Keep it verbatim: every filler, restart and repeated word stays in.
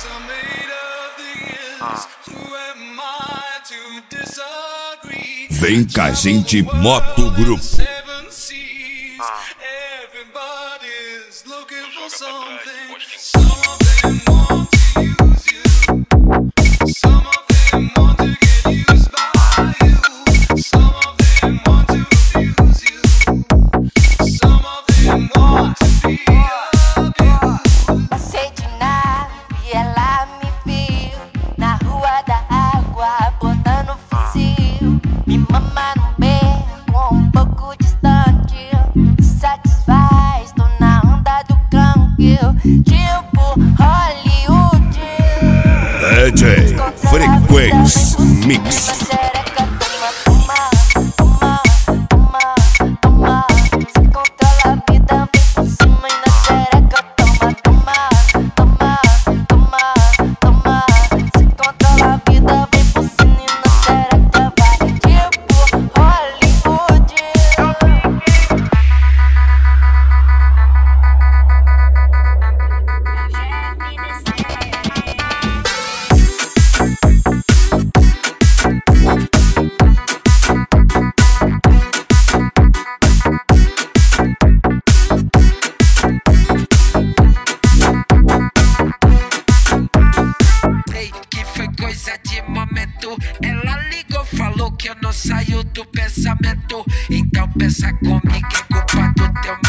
Vem com a gente, Moto Grupo. Passei de nave e ela me viu na rua da água, botando fuzil. Me mama no beco, um pouco distante. Satisfaz, tô na onda do canto, tipo Hollywood. D J Frequência Mix. Ela ligou, falou que eu não saio do pensamento. Então pensa comigo, é culpa do teu